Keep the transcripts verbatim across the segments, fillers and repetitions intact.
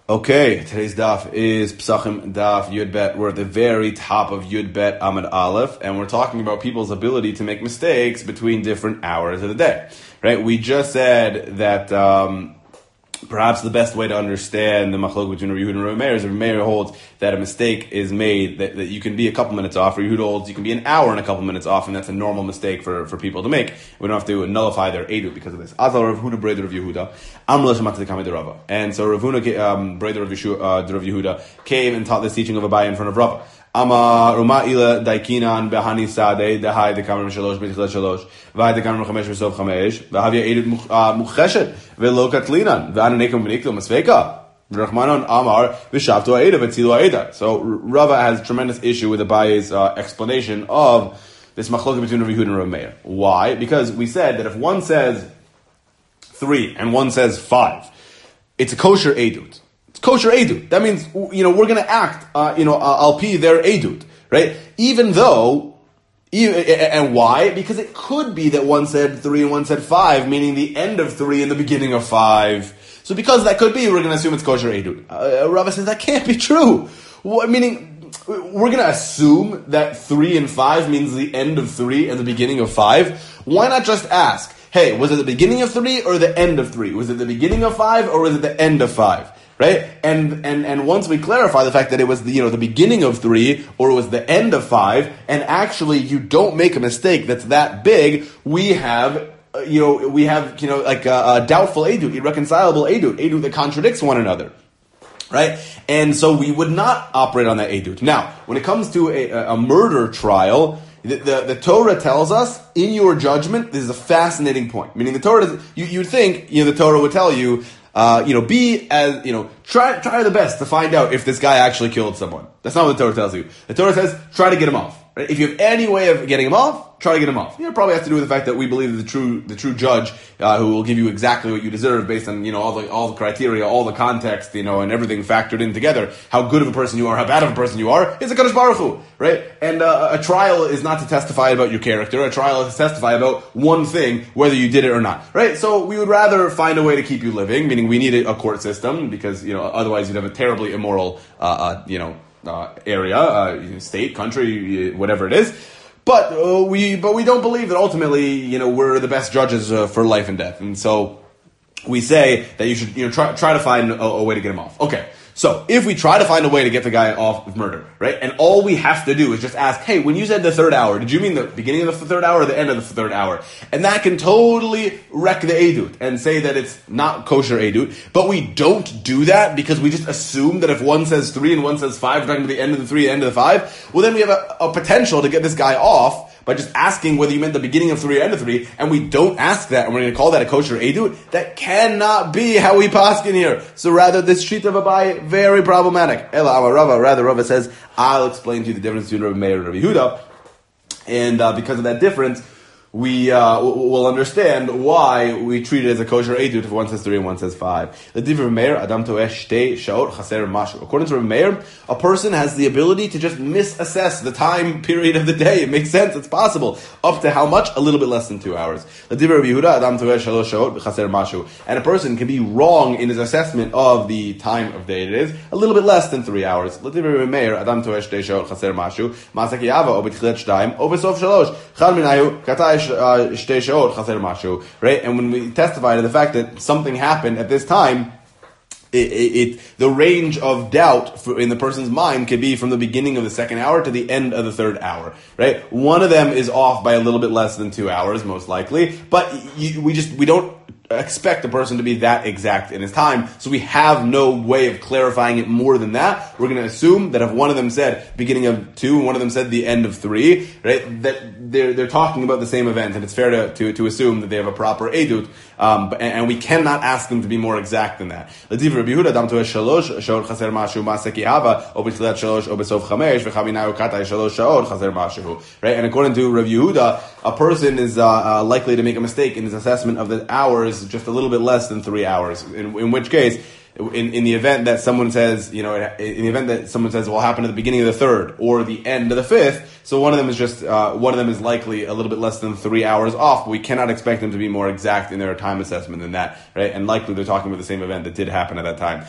Okay, today's daf is Psachim Daf Yud Bet. We're at the very top of Yud Bet Amud Aleph, and we're talking about people's ability to make mistakes between different hours of the day. Right? We just said that um, perhaps the best way to understand the machlok between Rav Yehuda and Rav Meir is Rav Meir holds that a mistake is made that, that you can be a couple minutes off. Rav Yehuda holds you can be an hour and a couple minutes off, and that's a normal mistake for, for people to make. We don't have to nullify their edut because of this. Azal Rav Huda Breder Rav Yehuda. And so Rav Huna, um, Breder Rav Yehuda, came and taught this teaching of Abaye in front of Rava. Ama Ruma Ila Daikinan Behani Sade Dehai the Kamar Shalosh B'Tichlet Shalosh V'Hai the Kamar Chamesh V'Sov Chamesh V'Havya Edut Mucheshet V'Lo Katlinan V'Ana Nekum V'Niklo Masveka Rachmanon Amar V'Shavtu Ha'eda V'Tzilu Ha'eda. So Rava has tremendous issue with Abaye's uh, explanation of this machlok between Rav Yehuda and Rav Meir. Why? Because we said that if one says three and one says five, it's a kosher edut. It's kosher edut. That means, you know, we're going to act, uh, you know, uh, al pi their edut, right? Even though, even, and why? Because it could be that one said three and one said five, meaning the end of three and the beginning of five. So because that could be, we're going to assume it's kosher edut. Uh, Rava says that can't be true. Well, meaning, we're going to assume that three and five means the end of three and the beginning of five. Why not just ask, hey, was it the beginning of three or the end of three? Was it the beginning of five or was it the end of five? Right? And and and once we clarify the fact that it was the, you know, the beginning of three or it was the end of five, and actually you don't make a mistake that's that big, we have uh, you know we have you know like a, a doubtful edut, irreconcilable edut, edut that contradicts one another. Right? And so we would not operate on that edut. Now, when it comes to a, a murder trial, The, the, the Torah tells us, in your judgment, this is a fascinating point. Meaning the Torah, does, you, you'd think, you know, the Torah would tell you, uh, you know, be as, you know, try, try the best to find out if this guy actually killed someone. That's not what the Torah tells you. The Torah says, try to get him off. Right? If you have any way of getting him off, try to get him off. You know, it probably has to do with the fact that we believe that the true, the true judge, uh, who will give you exactly what you deserve based on, you know, all the, all the criteria, all the context, you know, and everything factored in together, how good of a person you are, how bad of a person you are, is a Kadosh Baruch Hu, right? And, uh, a trial is not to testify about your character, a trial is to testify about one thing, whether you did it or not, right? So we would rather find a way to keep you living, meaning we need a court system, because, you know, otherwise you'd have a terribly immoral, uh, uh you know, uh, area, uh, state, country, whatever it is. But uh, we, but we don't believe that ultimately, you know, we're the best judges uh, for life and death, and so we say that you should, you know, try try to find a, a way to get him off. Okay, so if we try to find a way to get the guy off of murder, right, and all we have to do is just ask, hey, when you said the third hour, did you mean the beginning of the third hour or the end of the third hour? And that can totally wreck the edut and say that it's not kosher edut. But we don't do that because we just assume that if one says three and one says five, we're talking about the end of the three, the end of the five. Well, then we have a, a potential to get this guy off by just asking whether you meant the beginning of three or end of three, and we don't ask that, and we're going to call that a kosher edut. That cannot be how we paskin here. So rather, this sheet of Abaye, very problematic. Ela Amar Rava, rather Rava says, I'll explain to you the difference between Rav Meir and Rav Yehuda, and uh, because of that difference, we uh, will understand why we treat it as a kosher edut if one says three and one says five. The divrei Rav Meir, Adam toeh shtei shaot chaser mashu. According to Rav Meir, a person has the ability to just misassess the time period of the day. It makes sense. It's possible. Up to how much? A little bit less than two hours. The divrei Rav Yehuda, Adam toeh shalosh shaot chaser mashu. And a person can be wrong in his assessment of the time of day it is. A little bit less than three hours. The divrei Rav Meir, Adam toeh shtei shaot chaser mashu. Masak yava o b'tchilet shtayim o b'sof shalosh. Chad minayu katai. Uh, right? And when we testify to the fact that something happened at this time, it, it, it the range of doubt for, in the person's mind could be from the beginning of the second hour to the end of the third hour, right? One of them is off by a little bit less than two hours, most likely, but you, we just, we don't expect the person to be that exact in his time, so we have no way of clarifying it more than that. We're going to assume that if one of them said beginning of two and one of them said the end of three, right, that they're they're talking about the same event, and it's fair to to, to assume that they have a proper edut, um, and, and we cannot ask them to be more exact than that. Right, and according to Rav Yehuda, a person is uh, uh, likely to make a mistake in his assessment of the hours just a little bit less than three hours, in, in which case in, in the event that someone says, you know, in the event that someone says, well, happen at the beginning of the third or the end of the fifth, so one of them is just, uh, one of them is likely a little bit less than three hours off, but we cannot expect them to be more exact in their time assessment than that, right? And likely they're talking about the same event that did happen at that time.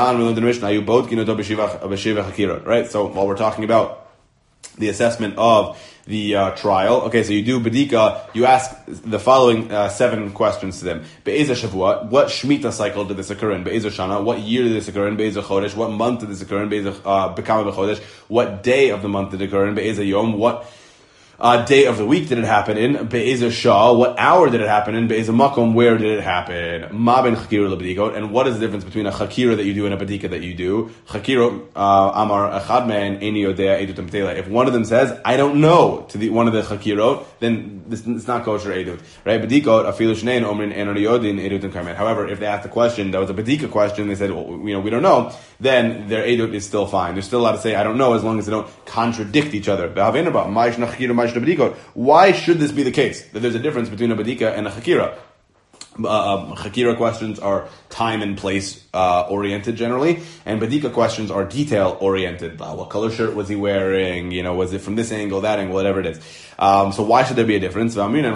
Right? So while we're talking about the assessment of the uh, trial. Okay, so you do Badika, you ask the following uh, seven questions to them. Be'eza Shavua, what Shemitah cycle did this occur in? Be'eza Shana, what year did this occur in? Be'eza Chodesh, what month did this occur in? Be'eza Bekama B'Chodesh, what day of the month did it occur in? Be'eza Yom, what Uh, day of the week did it happen in? Be'ezah Shah, what hour did it happen in? Be'ezah Makom, where did it happen? Ma ben Chakira lebedikot, and what is the difference between a Chakira that you do and a Badika that you do? Chakira, uh, Amar Echad Men, Eni Yodea Edut Amtela. If one of them says, I don't know, to the, one of the Chakirot, then this, it's not kosher Edut. Right? Badikot, Afilu Shnein, Omrin, Enon Yodin, Edut and Karmen. However, if they asked the question, that was a Badika question, they said, well, you know, we don't know, then their Edut is still fine. They're still allowed to say, I don't know, as long as they don't contradict each other. Why should this be the case? That there's a difference between a Badika and a Chakira. Uh, Chakira questions are time and place uh, oriented generally, and Badika questions are detail oriented. Uh, what color shirt was he wearing? You know, was it from this angle, that angle, whatever it is. Um, so why should there be a difference? Right? And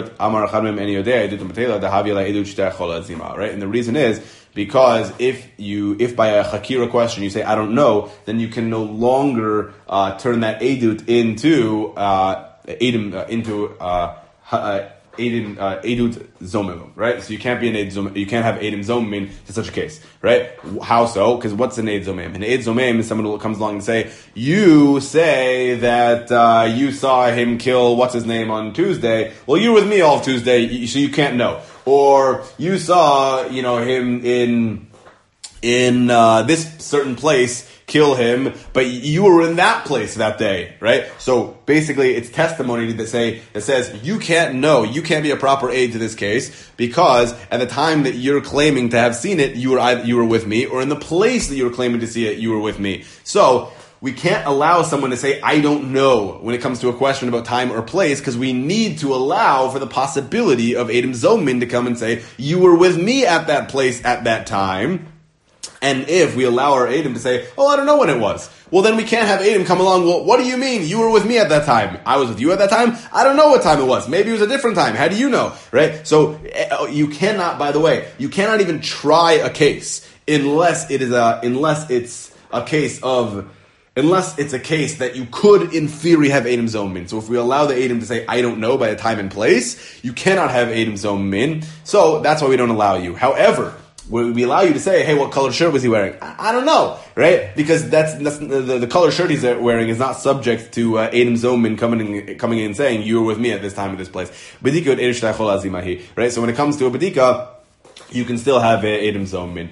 the reason is because if you, if by a Chakira question you say I don't know, then you can no longer uh, turn that edut into uh, edim uh, into uh, uh, Edim, uh, Edut Zomim, right? So you can't be an Ed Zomim, you can't have Edim Zomim to such a case, right? How so? Because what's an Ed Zomim? An Ed Zomim is someone who comes along and say, you say that uh, you saw him kill what's his name on Tuesday. Well, you were with me all of Tuesday, so you can't know. Or you saw, you know, him in in uh, this certain place, kill him, but you were in that place that day, right? So basically, it's testimony that say that says you can't know, you can't be a proper aid to this case because at the time that you're claiming to have seen it, you were either, you were with me, or in the place that you were claiming to see it, you were with me. So we can't allow someone to say I don't know when it comes to a question about time or place, because we need to allow for the possibility of Adam Zomin to come and say you were with me at that place at that time. And if we allow our Adam to say, oh, I don't know when it was, well, then we can't have Adam come along, well, what do you mean? You were with me at that time. I was with you at that time? I don't know what time it was. Maybe it was a different time. How do you know? Right? So you cannot, by the way, you cannot even try a case unless it is a, unless it's a case of, unless it's a case that you could, in theory, have Adam Zomin. So if we allow the Adam to say, I don't know by a time and place, you cannot have Adam Zomin. So that's why we don't allow you. However, we allow you to say, hey, what color shirt was he wearing? I, I don't know, right? Because that's, that's the, the color shirt he's wearing is not subject to uh, Adam Zomin coming in, coming in and saying, you were with me at this time at this place. Right? So when it comes to a Badika, you can still have a Adam Zomin.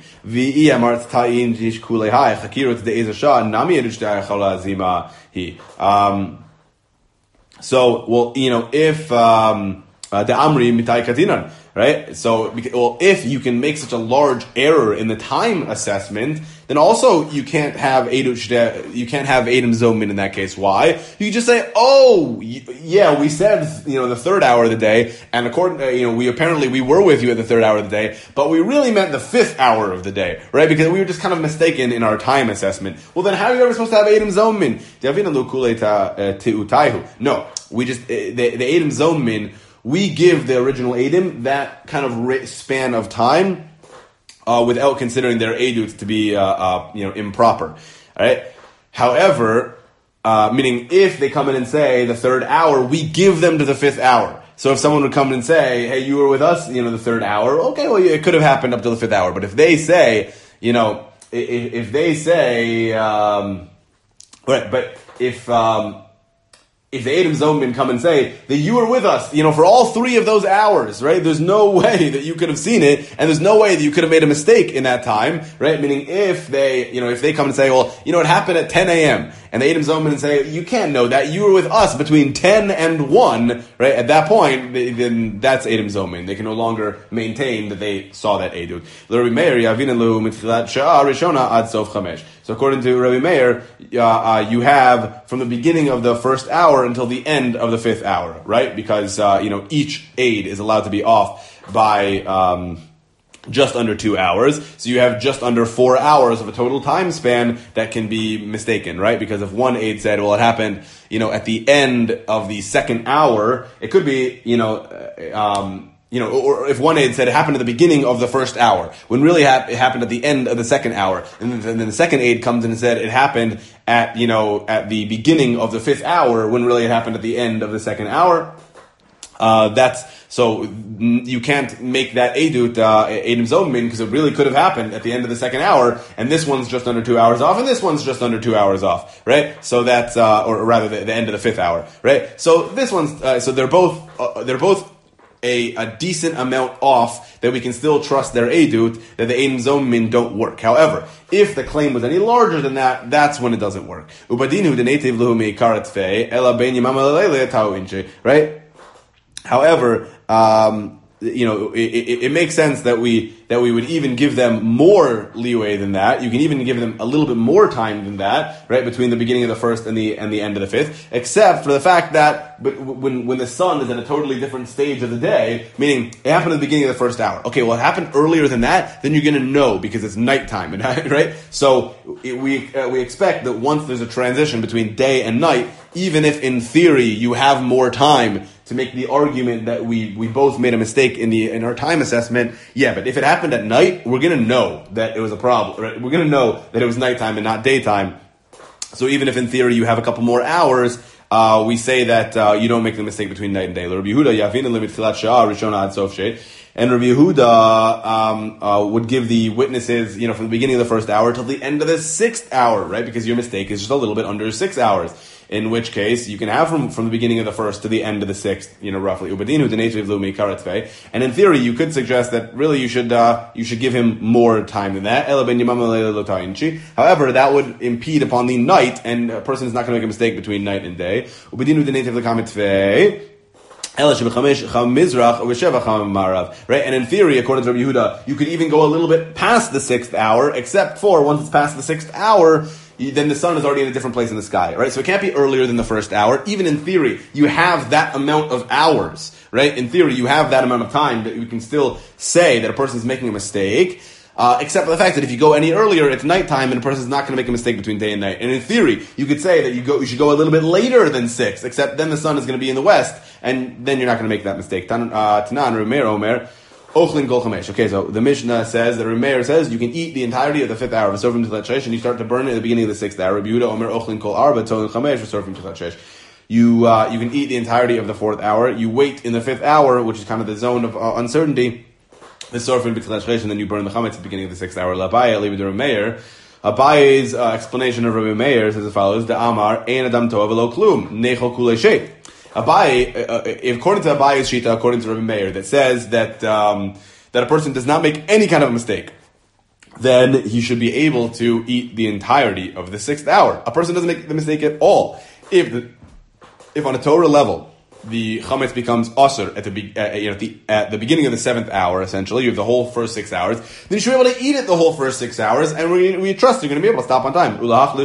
Um, so, well, you know, if, um, uh, the Amri mitai katinan, right? So, well, if you can make such a large error in the time assessment, then also you can't have Edut, you can't have Adam Zomin in that case. Why? You just say, oh, yeah, we said, you know, the third hour of the day, and according, you know, we apparently we were with you at the third hour of the day, but we really meant the fifth hour of the day, right? Because we were just kind of mistaken in our time assessment. Well, then how are you ever supposed to have Adam Zomin? No, we just the the Adam Zomin. We give the original Adam that kind of span of time uh, without considering their Edut to be uh, uh, you know improper. All right. However, uh, meaning if they come in and say the third hour, we give them to the fifth hour. So if someone would come in and say, "Hey, you were with us, you know, the third hour," okay, well, it could have happened up to the fifth hour. But if they say, you know, if, if they say, um, right, but if um, if the Adam Zomin come and say that you were with us, you know, for all three of those hours, right? There's no way that you could have seen it, and there's no way that you could have made a mistake in that time, right? Meaning if they, you know, if they come and say, well, you know, it happened at ten a.m., and the Adam Zomin and say, you can't know that, you were with us between ten and one, right? At that point, then that's Adam Zomin. They can no longer maintain that they saw that Edut. So according to Rabbi Meir, uh, uh, you have from the beginning of the first hour until the end of the fifth hour, right? Because, uh, you know, each aid is allowed to be off by, um, just under two hours. So you have just under four hours of a total time span that can be mistaken, right? Because if one aide said, well, it happened, you know, at the end of the second hour, it could be, you know, um, you know, or if one aide said it happened at the beginning of the first hour, when really ha- it happened at the end of the second hour, and then, and then the second aide comes in and said it happened at, you know, at the beginning of the fifth hour, when really it happened at the end of the second hour. Uh, that's, so you can't make that edut, uh, edim zomin, because it really could have happened at the end of the second hour, and this one's just under two hours off, and this one's just under two hours off, right? So that's, uh, or rather the, the end of the fifth hour, right? So this one's, uh, so they're both, uh, they're both a, a decent amount off that we can still trust their edut, that the edim zomin don't work. However, if the claim was any larger than that, that's when it doesn't work. Ubadinu denetiv luhu meikarat fei, ela ben yimam alele tau inche, right? However, um, you know, it, it, it makes sense that we that we would even give them more leeway than that. You can even give them a little bit more time than that, right, between the beginning of the first and the and the end of the fifth, except for the fact that but when when the sun is at a totally different stage of the day, meaning it happened at the beginning of the first hour. Okay, well, it happened earlier than that, then you're going to know because it's nighttime, right? So it, we uh, we expect that once there's a transition between day and night, even if in theory you have more time to make the argument that we, we both made a mistake in the in our time assessment, yeah, but if it happened at night, we're going to know that it was a problem. Right? We're going to know that it was nighttime and not daytime. So even if in theory you have a couple more hours, uh, we say that uh, you don't make the mistake between night and day. Rabbi Yehuda yavin limit filat sha'ar rishona ad sof shei. And Rabbi Yehuda um, uh, would give the witnesses, you know, from the beginning of the first hour till the end of the sixth hour, right? Because your mistake is just a little bit under six hours. In which case, you can have from, from the beginning of the first to the end of the sixth, you know, roughly. And in theory, you could suggest that really you should uh, you should give him more time than that. However, that would impede upon the night, and a person is not going to make a mistake between night and day. Right? And in theory, according to Rabbi Yehuda, you could even go a little bit past the sixth hour, except for once it's past the sixth hour, then the sun is already in a different place in the sky, right? So it can't be earlier than the first hour. Even in theory, you have that amount of hours, right? In theory, you have that amount of time that you can still say that a person is making a mistake, uh, except for the fact that if you go any earlier, it's nighttime and a person is not going to make a mistake between day and night. And in theory, you could say that you go, you should go a little bit later than six, except then the sun is going to be in the west, and then you're not going to make that mistake. Tanan, Rumeir, Omer, Ochlin Gol Chamesh. Okay, so the Mishnah says, the Remeir says, you can eat the entirety of the fifth hour of a Sorfim Tilat Shesh, and you start to burn it at the beginning of the sixth hour. Rabbi Yehuda Omer Ochlin Kol Arba Tolin Chamesh for Sorfim Tilat Shesh. You uh, you can eat the entirety of the fourth hour. You wait in the fifth hour, which is kind of the zone of uh, uncertainty, the Sorfim Tilat Shesh, and then you burn the Chametz at the beginning of the sixth hour. Labaya leave the Remeir. Abaye's uh, explanation of Rabbi Meir says as follows: The Amar Ein Adam Tov V'Lo Klum Nechol Kulei Sheit. Abaye, uh, uh, according to Abaye's Shita, according to Rabbi Meir, that says that. Um, that a person does not make any kind of a mistake, then he should be able to eat the entirety of the sixth hour. A person doesn't make the mistake at all. If the, if on a Torah level, the chametz becomes asur at the, uh, you know, at the at the beginning of the seventh hour, essentially, you have the whole first six hours, then you should be able to eat it the whole first six hours, and we, we trust you're going to be able to stop on time.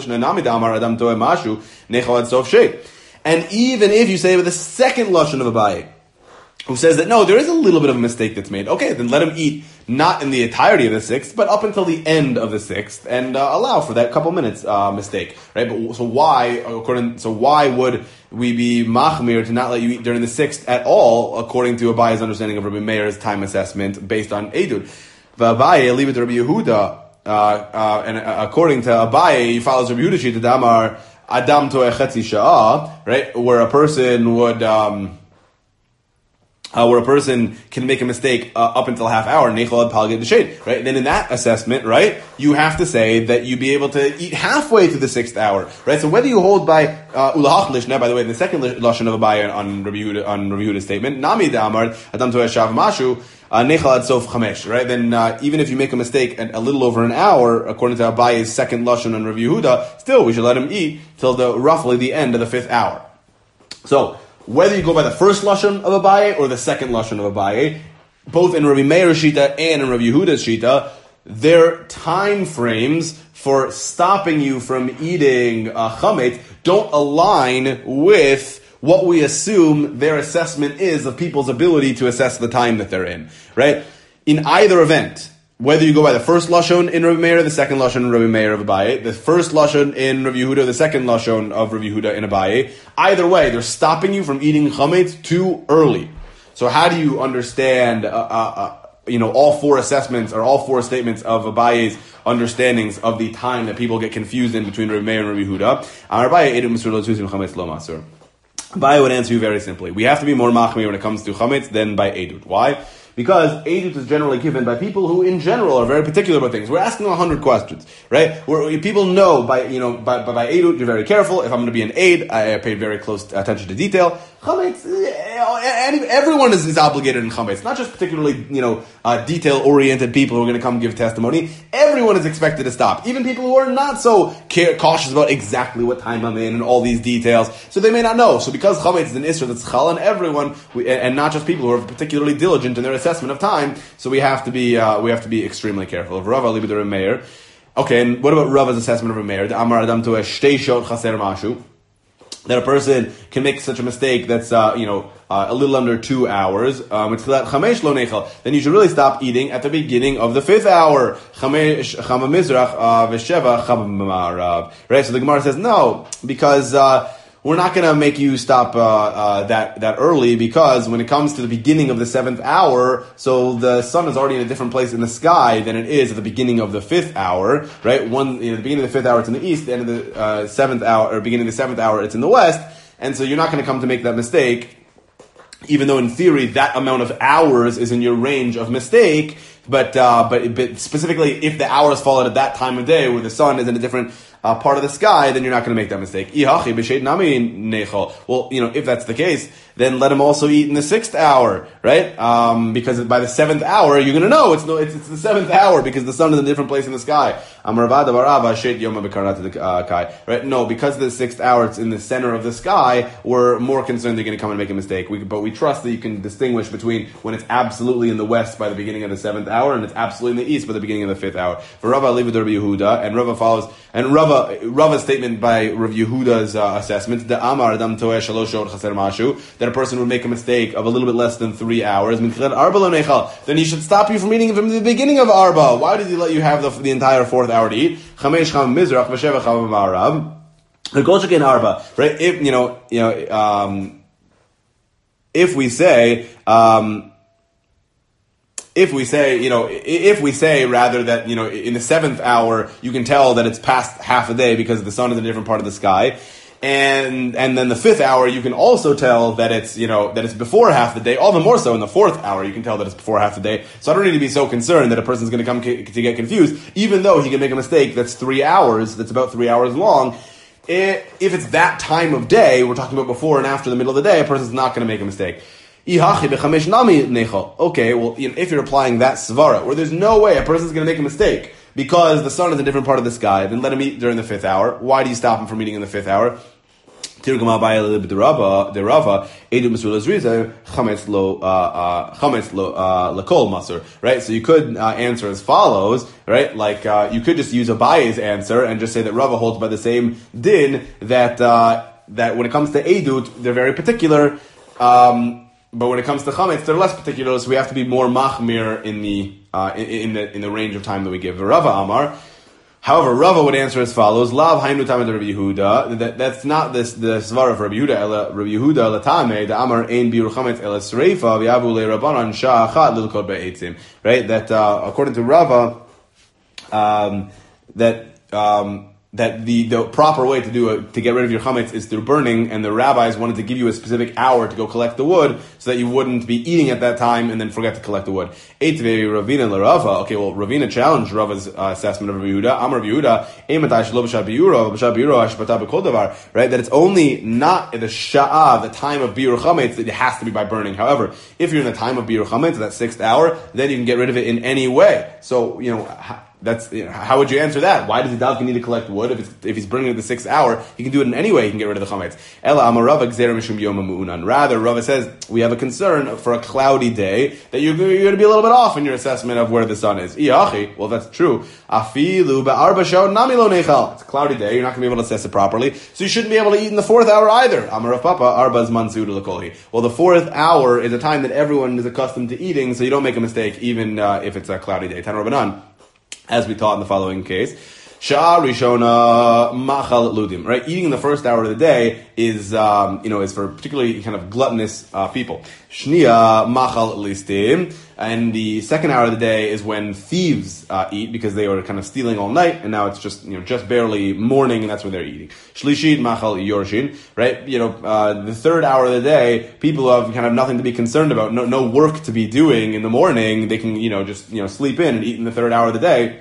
And even if you say with the second lashon of Abaye, who says that no, there is a little bit of a mistake that's made. Okay, then let him eat not in the entirety of the sixth, but up until the end of the sixth, and uh, allow for that couple minutes uh, mistake, right? But so why, according, so why would we be machmir to not let you eat during the sixth at all, according to Abaye's understanding of Rabbi Meir's time assessment based on edut? V'Abaye leave it to Rabbi Yehuda, uh, uh, and uh, according to Abaye, he follows Rabbi Yehuda shita damar adam toeh chetzi sha'ah, right, where a person would. Um, Uh, where a person can make a mistake uh, up until half hour, right? Then in that assessment, right, you have to say that you be able to eat halfway through the sixth hour, right? So whether you hold by ulahach lishna, by the way, the second lashon of Abaye on Rabbi Yehuda, on Rabbi Yehuda's statement, nami damar adam toeh shav mashu nechal ad sof chamesh, right? Then uh, even if you make a mistake at a little over an hour, according to Abaye's second lashon on Rabbi Yehuda, still we should let him eat till the roughly the end of the fifth hour. So. Whether you go by the first lashon of Abaye or the second lashon of Abaye, both in Rabbi Meir's shita and in Rabbi Yehuda's shita, their time frames for stopping you from eating uh, chametz don't align with what we assume their assessment is of people's ability to assess the time that they're in, right? in either event, whether you go by the first lashon in Rabbi Meir, the second lashon in Rabbi Meir of Abaye, the first lashon in Rabbi Yehuda, the second lashon of Rabbi Yehuda in Abaye, either way, they're stopping you from eating chametz too early. So how do you understand, uh, uh, uh, you know, all four assessments or all four statements of Abaye's understandings of the time that people get confused in between Rabbi Meir and Rabbi Yehuda? Abaye would answer you very simply. We have to be more machmir when it comes to chametz than by edut. Why? Because edut is generally given by people who, in general, are very particular about things. We're asking a hundred questions, right? Where people know by, you know, by, by, by edut, you're very careful. If I'm going to be an aid, I pay very close attention to detail. Chametz, everyone is, is obligated in chametz. Not just particularly, you know, uh, detail-oriented people who are going to come give testimony. Everyone is expected to stop. Even people who are not so care, cautious about exactly what time I'm in and all these details. So they may not know. So because chametz is an isra that's chal on everyone, we, and not just people who are particularly diligent in their assessment of time, so we have to be uh, we have to be extremely careful. Of Rav Ali b'der Meir. Okay, and what about Rava's assessment of Rav Meir? The Amar Adam to a shtei shot chaser mashu. That a person can make such a mistake that's uh, you know uh, a little under two hours. Um, it's that chamesh lo nechal. Then you should really stop eating at the beginning of the fifth hour. Chamesh chama mizrach v'sheva chama ma'arav. Right. So the Gemara says no, because uh, we're not going to make you stop uh, uh, that that early, because when it comes to the beginning of the seventh hour, so the sun is already in a different place in the sky than it is at the beginning of the fifth hour, right? One, you know, the beginning of the fifth hour it's in the east, the end of the uh, seventh hour, or beginning of the seventh hour it's in the west, and so you're not going to come to make that mistake, even though in theory that amount of hours is in your range of mistake. But uh, but, but specifically, if the hours fall at that time of day where the sun is in a different uh, part of the sky, then you're not going to make that mistake. Well, you know, if that's the case, then let him also eat in the sixth hour, right? Um, because by the seventh hour, you're going to know it's no, it's, it's the seventh hour because the sun is in a different place in the sky. Right? No, because the sixth hour, it's in the center of the sky. We're more concerned they're going to come and make a mistake. We, but we trust that you can distinguish between when it's absolutely in the west by the beginning of the seventh hour and it's absolutely in the east by the beginning of the fifth hour. For Rava, leave it to Rabbi Yehuda, and Rava follows, and Rava, Rava's statement by Rabbi Yehuda's uh, assessment, the Amar Adam Toeh Shalosh Shot Chaser Mashu, that a person would make a mistake of a little bit less than three hours, then he should stop you from eating from the beginning of Arba. Why did he let you have the, the entire fourth hour to eat? Chamesh Cham Mizrach V'Sheva Cham Ma'arav. The Arba, right? If you know, you know, um, if we say, um, if we say, you know, if we say rather that, you know, in the seventh hour you can tell that it's past half a day because the sun is in a different part of the sky. And and then the fifth hour, you can also tell that it's, you know, that it's before half the day. All the more so in the fourth hour, you can tell that it's before half the day. So I don't need to be so concerned that a person's going to come to get confused, even though he can make a mistake that's three hours, that's about three hours long. It, if it's that time of day, we're talking about before and after the middle of the day, a person's not going to make a mistake. Okay, well, you know, if you're applying that svara, where there's no way a person's going to make a mistake, because the sun is in a different part of the sky, then let him eat during the fifth hour. Why do you stop him from eating in the fifth hour? Right? So you could uh, answer as follows, right? Like, uh, you could just use Abaye's answer and just say that Rava holds by the same din that, uh, that when it comes to Edut, they're very particular, um, but when it comes to chametz, they're less particular, so we have to be more machmir in the uh, in, in the in the range of time that we give. Rava Amar. However, Rava would answer as follows: Lav hainu tamed Rabbi Yehuda. That that's not this the svara of Rabbi Yehuda. Ela Rabbi Yehuda latame the Amar ein biur chametz ela sreifa v'yavu le Rabbanan sha'achat lilkod be'etzim. Right. That uh, according to Rava, um, that. Um, that the, the proper way to do it, to get rid of your chametz is through burning, and the rabbis wanted to give you a specific hour to go collect the wood so that you wouldn't be eating at that time and then forget to collect the wood. Eitvei Ravina l'Rava. Okay, well, Ravina challenged Rava's uh, assessment of Rabbi Yehuda. Amar Rabbi Yehuda, Eimatai shelo b'shah biura, b'shah biura hashbata b'kol davar. Right, that it's only not the sha'ah, the time of biur chametz, that it has to be by burning. However, if you're in the time of biur chametz, that sixth hour, then you can get rid of it in any way. So, you know, That's you know, how would you answer that? Why does the davka need to collect wood if it's, if he's bringing it the sixth hour? He can do it in any way. He can get rid of the chametz. Ela amarava gzera mishum yom ha'mu'unan. Rather, Rava says we have a concern for a cloudy day that you're, you're going to be a little bit off in your assessment of where the sun is. Iachi, well, that's true. Afilu be'arba shao nami lo nechal. It's a cloudy day. You're not going to be able to assess it properly, so you shouldn't be able to eat in the fourth hour either. Amarav papa arbaz mansuda lekolhi. Well, the fourth hour is a time that everyone is accustomed to eating, so you don't make a mistake even uh, if it's a cloudy day. Tan Rabbanan. As we taught in the following case, Sha'ar Rishona Machal Ludim, right? Eating in the first hour of the day is, um, you know, is for particularly kind of gluttonous uh, people. Shnia Machal Listim, and the second hour of the day is when thieves uh, eat because they were kind of stealing all night, and now it's just, you know, just barely morning, and that's when they're eating. Shlishit Machal Yorshin, right? You know, uh, the third hour of the day, people who have kind of nothing to be concerned about, no, no work to be doing in the morning, they can, you know, just, you know, sleep in and eat in the third hour of the day.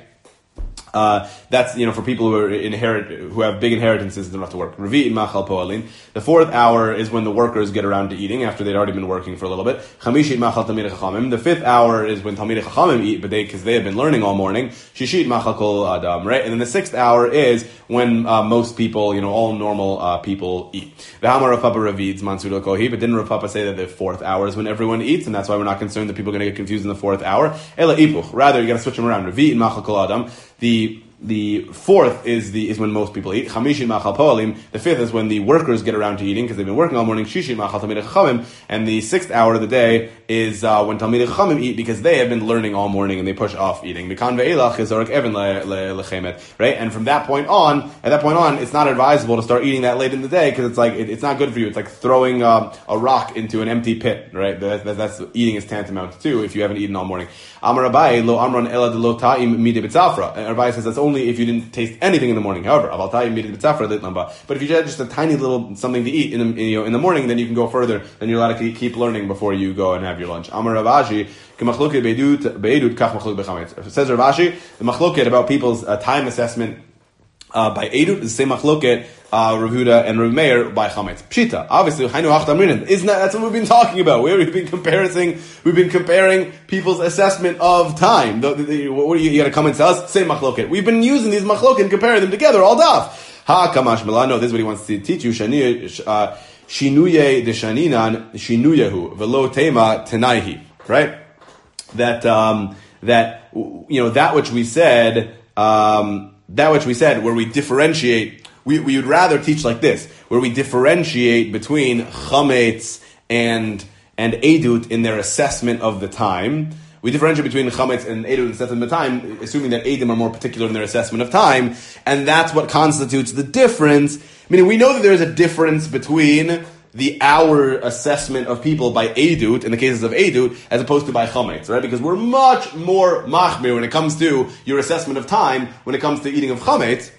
Uh, that's, you know, for people who are inherit, who have big inheritances, they don't have to work. Revi'in machal po'alin. The fourth hour is when the workers get around to eating after they'd already been working for a little bit. Chamishit machal talmidei chachamim. The fifth hour is when talmidei chachamim eat, but they, because they have been learning all morning. Shishit machal kol adam, right? And then the sixth hour is when uh, most people, you know, all normal uh, people eat. V'hamar Rav Papa ravids mansud kohi, but didn't Rav Papa say that the fourth hour is when everyone eats, and that's why we're not concerned that people are going to get confused in the fourth hour? Ela ipuch. Rather, you got to switch them around. Revi'in machal kol adam. The The fourth is the is when most people eat. Chamishin machal po'alim. The fifth is when the workers get around to eating because they've been working all morning. Shishin machal talmidei chachamim. And the sixth hour of the day is uh, when talmidei chachamim eat because they have been learning all morning and they push off eating. Mikan ve'elach is orek even lechemet. Right, and from that point on, at that point on, it's not advisable to start eating that late in the day because it's like it, it's not good for you. It's like throwing um, a rock into an empty pit. Right, that, that, that's eating is tantamount to if you haven't eaten all morning. Amar Abai lo amron ela de lo ta'im midi b'tzafra. And Abai says that's only if you didn't taste anything in the morning. However, aval ta'im midi b'tzafra litlamba. But if you had just a tiny little something to eat in the, you know, in the morning, then you can go further. Then you're allowed to keep learning before you go and have your lunch. Amar Ravashi k'machloket beidut beidut kach machlok bechametz. Says Ravashi, the machloket about people's uh, time assessment uh, by edut is the same machloket. Uh, Rav Huda and Rav Meir by chametz. Pshita. Obviously, Hainu Hachtamrinim. Isn't that, that's what we've been talking about. We've been comparing, we've been comparing people's assessment of time. The, the, the, what do you, you gotta come and tell us? Say machloket. We've been using these machloket and comparing them together all daf. Ha kamash milano. This is what he wants to teach you. Shani, uh, shinuye de shaninan, shinuyehu, velo tema tenaihi. Right? That, um, that, you know, that which we said, um, that which we said, where we differentiate. We, we would rather teach like this, where we differentiate between chametz and and edut in their assessment of the time. We differentiate between chametz and edut in assessment of the time, assuming that edim are more particular in their assessment of time, and that's what constitutes the difference. Meaning, we know that there is a difference between the hour assessment of people by edut, in the cases of edut, as opposed to by chametz, right? Because we're much more machmir when it comes to your assessment of time, when it comes to eating of chametz.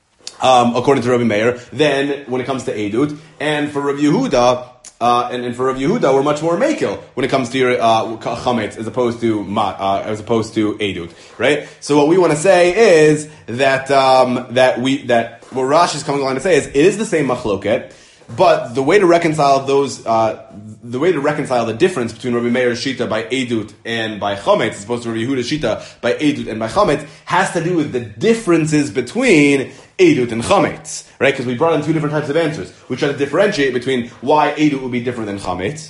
Um, according to Rabbi Meir, then when it comes to edut, and for Rabbi Yehuda, uh, and, and for Rabbi Yehuda, we're much more mekil when it comes to your uh, chametz as opposed to ma, uh, as opposed to edut, right? So what we want to say is that um, that we that what Rashi is coming along to say is it is the same machloket, but the way to reconcile those, uh, the way to reconcile the difference between Rabbi Meir's shita by edut and by chametz, as opposed to Rabbi Yehuda's shita by edut and by chametz, has to do with the differences between edut and chametz, right? Because we brought in two different types of answers. We try to differentiate between why edut would be different than chametz,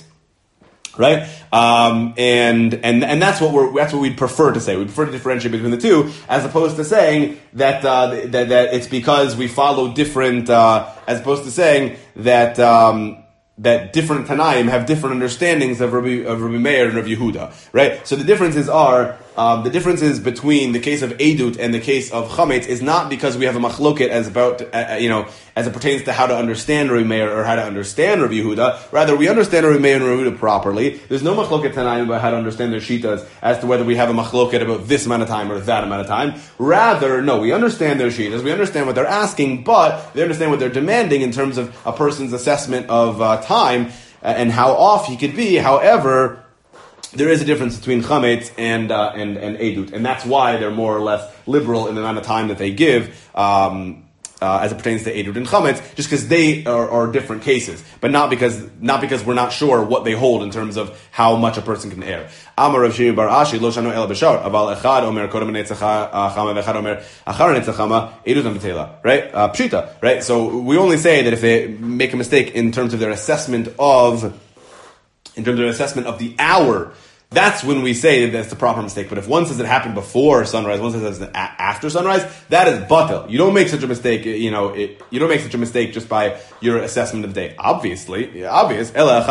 right? Um, and and and that's what we're that's what we'd prefer to say. We prefer to differentiate between the two, as opposed to saying that uh, that that it's because we follow different, uh, as opposed to saying that. Um, that different Tanaim have different understandings of Rabbi, of Rabbi Meir and Rabbi Yehuda, right? So the differences are, um, the differences between the case of Edut and the case of Chametz is not because we have a machloket as about, uh, you know, as it pertains to how to understand Rabbi Meir or how to understand Rabbi Yehuda. Rather, we understand Rabbi Meir and Rabbi Yehuda properly. There's no machloket Tanaim about how to understand their shitas as to whether we have a machloket about this amount of time or that amount of time. Rather, no, we understand their shitas, we understand what they're asking, but they understand what they're demanding in terms of a person's assessment of uh, time and how off he could be. However, there is a difference between chametz and uh, and and edut, and that's why they're more or less liberal in the amount of time that they give. Um, uh, as it pertains to Edut and Chametz, just because they are, are different cases, but not because not because we're not sure what they hold in terms of how much a person can err. Amar Rav Shimi bar Ashi lo shanu el b'shar aval echad omer kodem netzacha chama v'echad omer achar netzachama Edut v'tela, right? Uh, pshita, right? So we only say that if they make a mistake in terms of their assessment of, in terms of their assessment of the hour, that's when we say that that's the proper mistake. But if one says it happened before sunrise, one says it's after sunrise, that is batel. You don't make such a mistake, you know, it, you don't make such a mistake just by your assessment of the day. Obviously, yeah, obvious.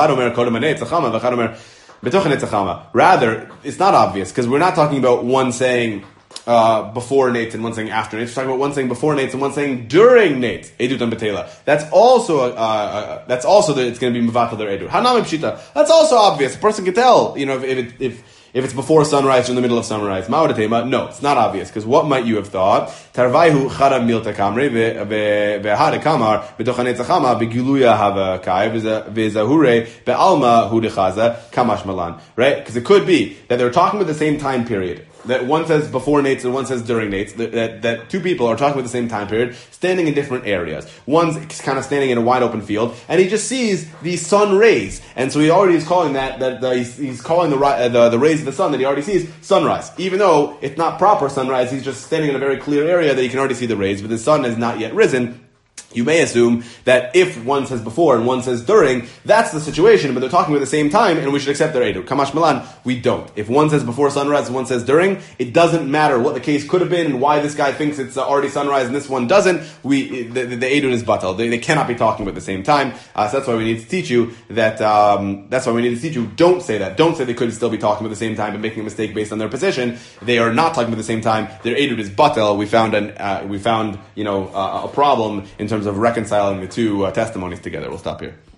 Rather, it's not obvious, because we're not talking about one saying uh, before Nates and one saying after Nates. We're talking about one saying before Nates and one saying during Nates. Edut and Betela. That's also, uh, uh, that's also that it's going to be Mevatel their Edut. Hanami Pshita. That's also obvious. A person can tell, you know, if, if, it, if If it's before sunrise or in the middle of sunrise. Ma'odatema, no, it's not obvious, because what might you have thought? Tarvaihu chara milta kamre ve'hare kamar b'tochanet zachama b'giluya hava kai ve'zahure be'alma hu dechaza kamash malan. Right? Because it could be that they're talking about the same time period. That one says before Nates and one says during Nates, that, that, that two people are talking about the same time period, standing in different areas. One's kind of standing in a wide open field, and he just sees the sun rays, and so he already is calling that, that the, he's, he's calling the, uh, the, the rays of the sun that he already sees sunrise. Even though it's not proper sunrise, he's just standing in a very clear area that he can already see the rays, but the sun has not yet risen. You may assume that if one says before and one says during, that's the situation, but they're talking at the same time, and we should accept their Edut. Kamash Milan, we don't. If one says before sunrise and one says during, it doesn't matter what the case could have been and why this guy thinks it's already sunrise and this one doesn't. We the, the, the Edut is batal. They, they cannot be talking at the same time. Uh, so that's why we need to teach you that. Um, that's why we need to teach you. Don't say that. Don't say they could still be talking at the same time and making a mistake based on their position. They are not talking at the same time. Their Edut is batal. We found an uh, we found you know uh, a problem in terms of reconciling the two uh, testimonies together. We'll stop here.